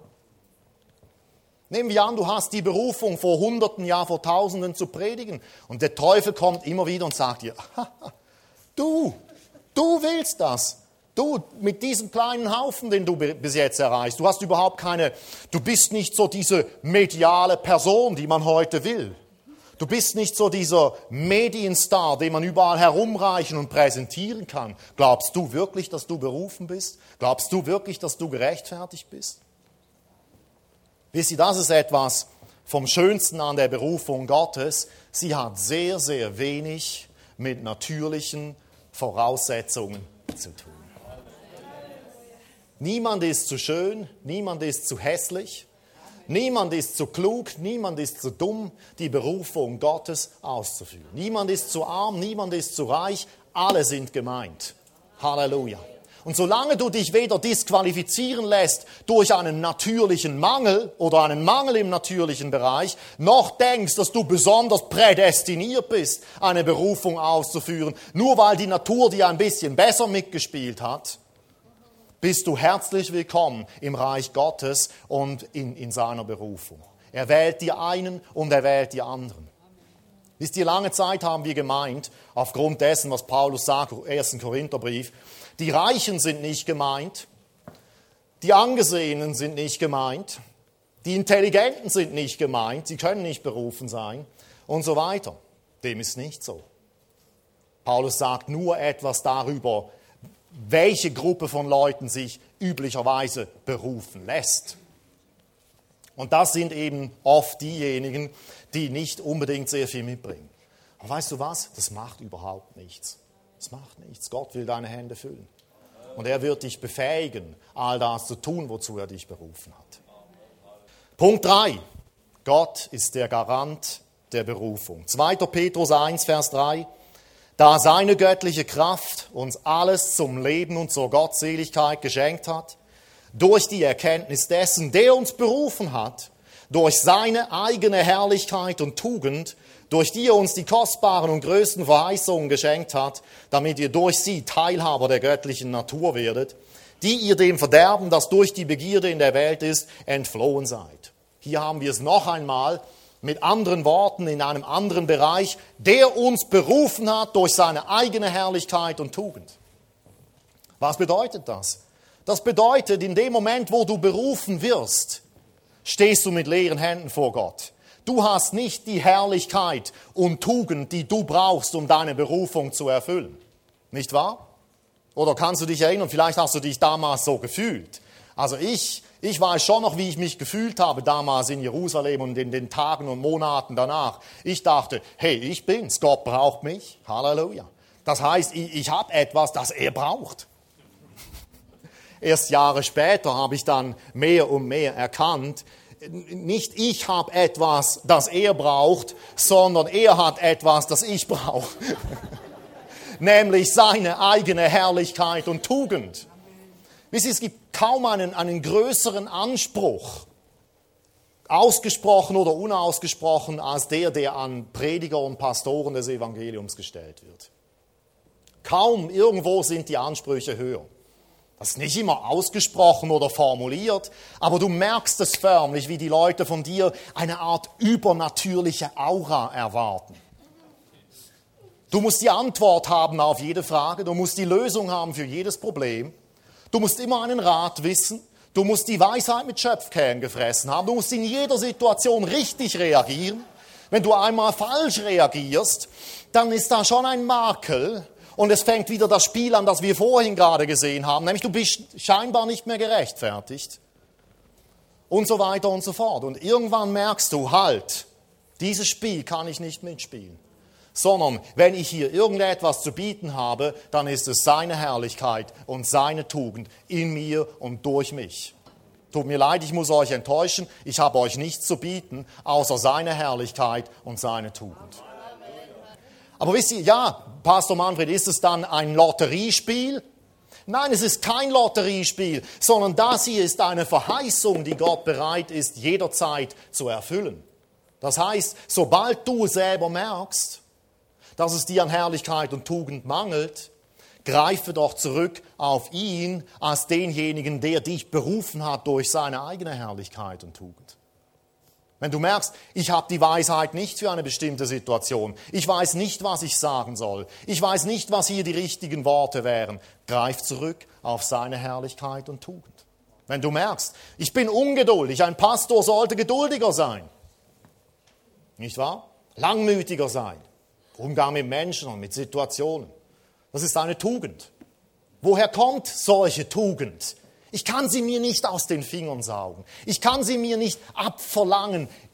Nehmen wir an, du hast die Berufung, vor Hunderten, ja vor Tausenden zu predigen und der Teufel kommt immer wieder und sagt dir, du, du willst das. Du, mit diesem kleinen Haufen, den du bis jetzt erreichst, du hast überhaupt keine, du bist nicht so diese mediale Person, die man heute will. Du bist nicht so dieser Medienstar, den man überall herumreichen und präsentieren kann. Glaubst du wirklich, dass du berufen bist? Glaubst du wirklich, dass du gerechtfertigt bist? Wisst ihr, das ist etwas vom Schönsten an der Berufung Gottes. Sie hat sehr, sehr wenig mit natürlichen Voraussetzungen zu tun. Niemand ist zu schön, niemand ist zu hässlich, niemand ist zu klug, niemand ist zu dumm, die Berufung Gottes auszuführen. Niemand ist zu arm, niemand ist zu reich, alle sind gemeint. Halleluja. Und solange du dich weder disqualifizieren lässt durch einen natürlichen Mangel oder einen Mangel im natürlichen Bereich, noch denkst, dass du besonders prädestiniert bist, eine Berufung auszuführen, nur weil die Natur dir ein bisschen besser mitgespielt hat, bist du herzlich willkommen im Reich Gottes und in, in seiner Berufung. Er wählt die einen und er wählt die anderen. Wisst ihr, lange Zeit haben wir gemeint, aufgrund dessen, was Paulus sagt, im ersten Korintherbrief, die Reichen sind nicht gemeint, die Angesehenen sind nicht gemeint, die Intelligenten sind nicht gemeint, sie können nicht berufen sein und so weiter. Dem ist nicht so. Paulus sagt nur etwas darüber, welche Gruppe von Leuten sich üblicherweise berufen lässt. Und das sind eben oft diejenigen, die nicht unbedingt sehr viel mitbringen. Aber weißt du was? Das macht überhaupt nichts. Das macht nichts. Gott will deine Hände füllen. Und er wird dich befähigen, all das zu tun, wozu er dich berufen hat. Punkt drei. Gott ist der Garant der Berufung. zweiter Petrus eins, Vers drei. Da seine göttliche Kraft uns alles zum Leben und zur Gottseligkeit geschenkt hat, durch die Erkenntnis dessen, der uns berufen hat, durch seine eigene Herrlichkeit und Tugend, durch die er uns die kostbaren und größten Verheißungen geschenkt hat, damit ihr durch sie Teilhaber der göttlichen Natur werdet, die ihr dem Verderben, das durch die Begierde in der Welt ist, entflohen seid. Hier haben wir es noch einmal mit anderen Worten in einem anderen Bereich, der uns berufen hat durch seine eigene Herrlichkeit und Tugend. Was bedeutet das? Das bedeutet, in dem Moment, wo du berufen wirst, stehst du mit leeren Händen vor Gott. Du hast nicht die Herrlichkeit und Tugend, die du brauchst, um deine Berufung zu erfüllen. Nicht wahr? Oder kannst du dich erinnern, vielleicht hast du dich damals so gefühlt. Also ich, ich weiß schon noch, wie ich mich gefühlt habe damals in Jerusalem und in den Tagen und Monaten danach. Ich dachte, hey, ich bin's, Gott braucht mich. Halleluja. Das heißt, ich, ich habe etwas, das er braucht. Erst Jahre später habe ich dann mehr und mehr erkannt, nicht ich habe etwas, das er braucht, sondern er hat etwas, das ich brauche. Nämlich seine eigene Herrlichkeit und Tugend. Wisst ihr, es gibt kaum einen, einen größeren Anspruch, ausgesprochen oder unausgesprochen, als der, der an Prediger und Pastoren des Evangeliums gestellt wird. Kaum irgendwo sind die Ansprüche höher. Das ist nicht immer ausgesprochen oder formuliert, aber du merkst es förmlich, wie die Leute von dir eine Art übernatürliche Aura erwarten. Du musst die Antwort haben auf jede Frage, du musst die Lösung haben für jedes Problem, du musst immer einen Rat wissen, du musst die Weisheit mit Schöpfkern gefressen haben, du musst in jeder Situation richtig reagieren. Wenn du einmal falsch reagierst, dann ist da schon ein Makel. Und es fängt wieder das Spiel an, das wir vorhin gerade gesehen haben, nämlich du bist scheinbar nicht mehr gerechtfertigt und so weiter und so fort. Und irgendwann merkst du, halt, dieses Spiel kann ich nicht mitspielen, sondern wenn ich hier irgendetwas zu bieten habe, dann ist es seine Herrlichkeit und seine Tugend in mir und durch mich. Tut mir leid, ich muss euch enttäuschen, ich habe euch nichts zu bieten, außer seine Herrlichkeit und seine Tugend. Aber wisst ihr, ja, Pastor Manfred, ist es dann ein Lotteriespiel? Nein, es ist kein Lotteriespiel, sondern das hier ist eine Verheißung, die Gott bereit ist, jederzeit zu erfüllen. Das heißt, sobald du selber merkst, dass es dir an Herrlichkeit und Tugend mangelt, greife doch zurück auf ihn als denjenigen, der dich berufen hat durch seine eigene Herrlichkeit und Tugend. Wenn du merkst, ich habe die Weisheit nicht für eine bestimmte Situation, ich weiß nicht, was ich sagen soll, ich weiß nicht, was hier die richtigen Worte wären, greif zurück auf seine Herrlichkeit und Tugend. Wenn du merkst, ich bin ungeduldig, ein Pastor sollte geduldiger sein, nicht wahr? Langmütiger sein, Umgang mit Menschen und mit Situationen. Das ist eine Tugend. Woher kommt solche Tugend? Ich kann sie mir nicht aus den Fingern saugen. Ich kann sie mir nicht abverlangen,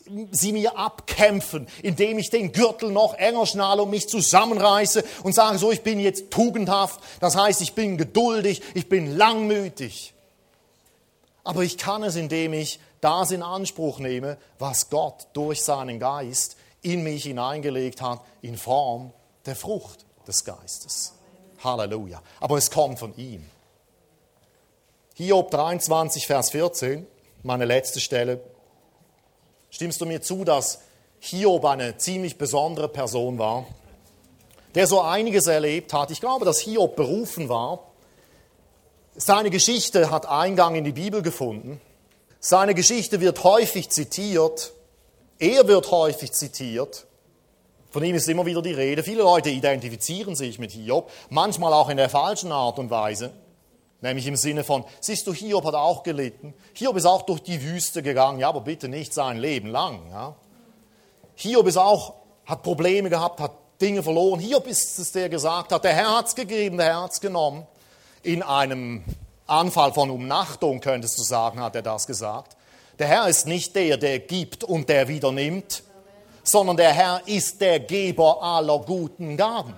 sie mir abkämpfen, indem ich den Gürtel noch enger schnalle und mich zusammenreiße und sage, so, ich bin jetzt tugendhaft. Das heißt, ich bin geduldig, ich bin langmütig. Aber ich kann es, indem ich das in Anspruch nehme, was Gott durch seinen Geist in mich hineingelegt hat, in Form der Frucht des Geistes. Halleluja. Aber es kommt von ihm. Hiob dreiundzwanzig, Vers vierzehn, meine letzte Stelle. Stimmst du mir zu, dass Hiob eine ziemlich besondere Person war, der so einiges erlebt hat? Ich glaube, dass Hiob berufen war. Seine Geschichte hat Eingang in die Bibel gefunden. Seine Geschichte wird häufig zitiert. Er wird häufig zitiert. Von ihm ist immer wieder die Rede. Viele Leute identifizieren sich mit Hiob, manchmal auch in der falschen Art und Weise. Nämlich im Sinne von, siehst du, Hiob hat auch gelitten. Hiob ist auch durch die Wüste gegangen, ja, aber bitte nicht sein Leben lang. Ja. Hiob ist auch, hat Probleme gehabt, hat Dinge verloren. Hiob ist es, der gesagt hat, der Herr hat es gegeben, der Herr hat es genommen. In einem Anfall von Umnachtung, könntest du sagen, hat er das gesagt. Der Herr ist nicht der, der gibt und der wieder nimmt, sondern der Herr ist der Geber aller guten Gaben.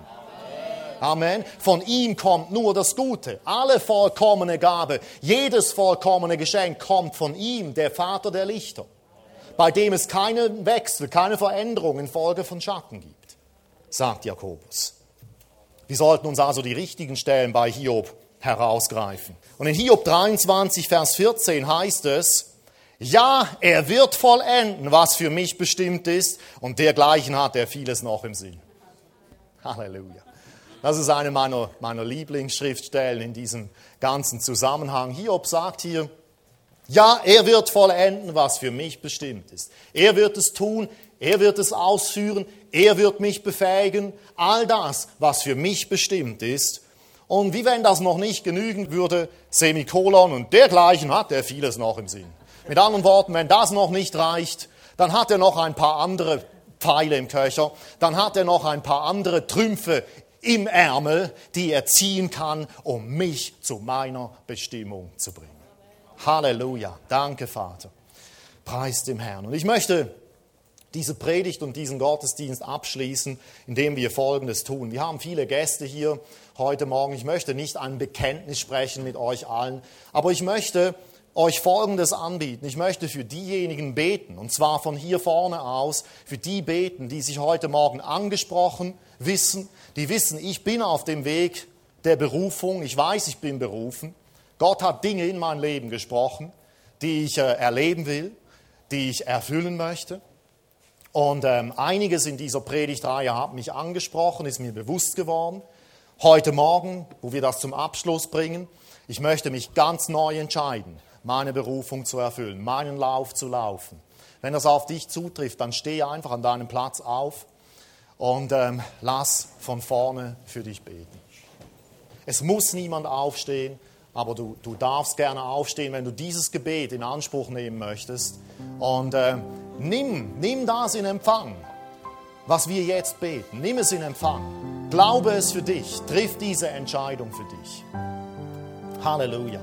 Amen. Von ihm kommt nur das Gute. Alle vollkommene Gabe, jedes vollkommene Geschenk kommt von ihm, der Vater der Lichter, bei dem es keinen Wechsel, keine Veränderung infolge von Schatten gibt, sagt Jakobus. Wir sollten uns also die richtigen Stellen bei Hiob herausgreifen. Und in Hiob dreiundzwanzig, Vers vierzehn heißt es, ja, er wird vollenden, was für mich bestimmt ist, und dergleichen hat er vieles noch im Sinn. Halleluja. Das ist eine meiner, meiner Lieblingsschriftstellen in diesem ganzen Zusammenhang. Hiob sagt hier, ja, er wird vollenden, was für mich bestimmt ist. Er wird es tun, er wird es ausführen, er wird mich befähigen, all das, was für mich bestimmt ist. Und wie wenn das noch nicht genügen würde, Semikolon und dergleichen hat er vieles noch im Sinn. Mit anderen Worten, wenn das noch nicht reicht, dann hat er noch ein paar andere Pfeile im Köcher, dann hat er noch ein paar andere Trümpfe im Ärmel, die er ziehen kann, um mich zu meiner Bestimmung zu bringen. Halleluja. Danke, Vater. Preis dem Herrn. Und ich möchte diese Predigt und diesen Gottesdienst abschließen, indem wir Folgendes tun. Wir haben viele Gäste hier heute Morgen. Ich möchte nicht ein Bekenntnis sprechen mit euch allen, aber ich möchte euch Folgendes anbieten. Ich möchte für diejenigen beten, und zwar von hier vorne aus, für die beten, die sich heute Morgen angesprochen wissen, die wissen, ich bin auf dem Weg der Berufung, ich weiß, ich bin berufen. Gott hat Dinge in mein Leben gesprochen, die ich äh, erleben will, die ich erfüllen möchte. Und ähm, einiges in dieser Predigtreihe hat mich angesprochen, ist mir bewusst geworden. Heute Morgen, wo wir das zum Abschluss bringen, ich möchte mich ganz neu entscheiden, meine Berufung zu erfüllen, meinen Lauf zu laufen. Wenn das auf dich zutrifft, dann steh einfach an deinem Platz auf und ähm, lass von vorne für dich beten. Es muss niemand aufstehen, aber du, du darfst gerne aufstehen, wenn du dieses Gebet in Anspruch nehmen möchtest. Und äh, nimm, nimm das in Empfang, was wir jetzt beten. Nimm es in Empfang. Glaube es für dich. Triff diese Entscheidung für dich. Halleluja.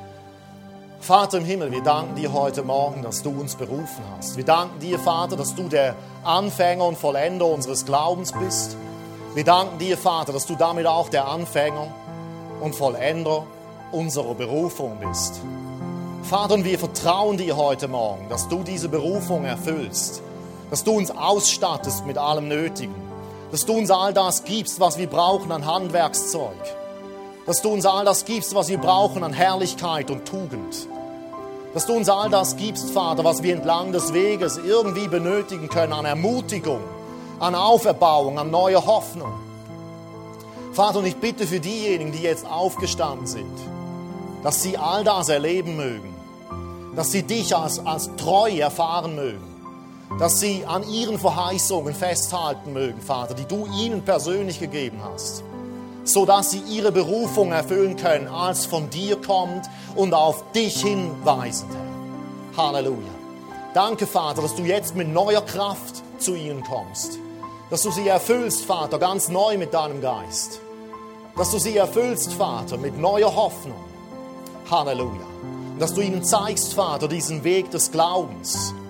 Vater im Himmel, wir danken dir heute Morgen, dass du uns berufen hast. Wir danken dir, Vater, dass du der Anfänger und Vollender unseres Glaubens bist. Wir danken dir, Vater, dass du damit auch der Anfänger und Vollender unserer Berufung bist. Vater, und wir vertrauen dir heute Morgen, dass du diese Berufung erfüllst, dass du uns ausstattest mit allem Nötigen, dass du uns all das gibst, was wir brauchen an Handwerkszeug, dass du uns all das gibst, was wir brauchen an Herrlichkeit und Tugend, dass du uns all das gibst, Vater, was wir entlang des Weges irgendwie benötigen können an Ermutigung, an Auferbauung, an neue Hoffnung. Vater, und ich bitte für diejenigen, die jetzt aufgestanden sind, dass sie all das erleben mögen, dass sie dich als, als treu erfahren mögen, dass sie an ihren Verheißungen festhalten mögen, Vater, die du ihnen persönlich gegeben hast, sodass sie ihre Berufung erfüllen können, als von dir kommt und auf dich hinweisend, Herr. Halleluja. Danke, Vater, dass du jetzt mit neuer Kraft zu ihnen kommst, dass du sie erfüllst, Vater, ganz neu mit deinem Geist, dass du sie erfüllst, Vater, mit neuer Hoffnung. Halleluja. Und dass du ihnen zeigst, Vater, diesen Weg des Glaubens,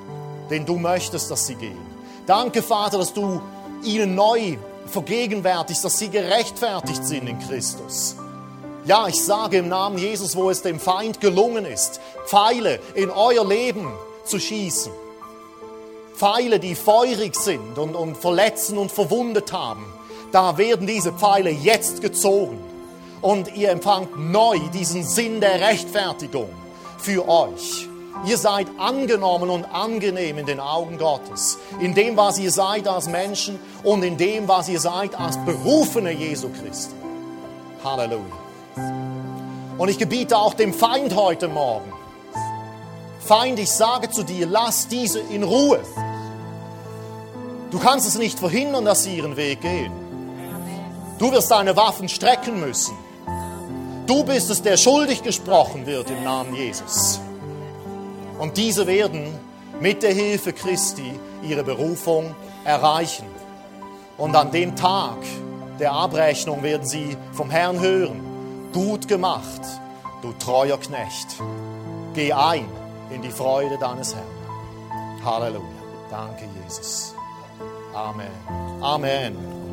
den du möchtest, dass sie gehen. Danke, Vater, dass du ihnen neu vergegenwärtigst, dass sie gerechtfertigt sind in Christus. Ja, ich sage im Namen Jesus, wo es dem Feind gelungen ist, Pfeile in euer Leben zu schießen. Pfeile, die feurig sind und, und verletzen und verwundet haben. Da werden diese Pfeile jetzt gezogen. Und ihr empfangt neu diesen Sinn der Rechtfertigung für euch. Ihr seid angenommen und angenehm in den Augen Gottes. In dem, was ihr seid als Menschen und in dem, was ihr seid als Berufene Jesu Christi. Halleluja. Und ich gebiete auch dem Feind heute Morgen. Feind, ich sage zu dir, lass diese in Ruhe. Du kannst es nicht verhindern, dass sie ihren Weg gehen. Du wirst deine Waffen strecken müssen. Du bist es, der schuldig gesprochen wird im Namen Jesus. Und diese werden mit der Hilfe Christi ihre Berufung erreichen. Und an dem Tag der Abrechnung werden sie vom Herrn hören: Gut gemacht, du treuer Knecht. Geh ein in die Freude deines Herrn. Halleluja. Danke, Jesus. Amen. Amen.